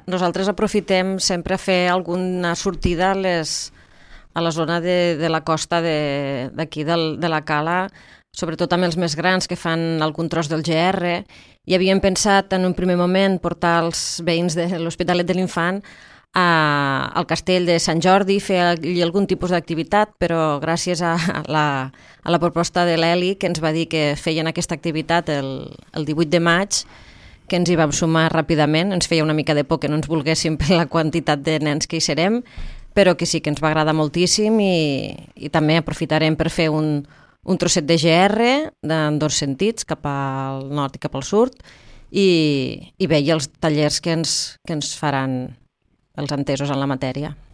nosaltres aprofitem sempre a fer alguna sortida a la zona de la costa d'aquí, de la Cala, sobretot amb els més grans que fan algun tros del GR, i havíem pensat en un primer moment portar els veïns de l'Hospitalet de l'Infant al castell de Sant Jordi, fer allí algun tipus d'activitat, però gràcies a la proposta de l'Eli, que ens va dir que feien aquesta activitat el 18 de maig, que ens hi vam sumar ràpidament. Ens feia una mica de por que no ens volguéssim per la quantitat de nens que hi serem, però que sí que ens va agradar moltíssim i també aprofitarem per fer un trosset de GR en dos sentits, cap al nord i cap al sud, i bé, i els tallers que ens faran els entesos en la matèria.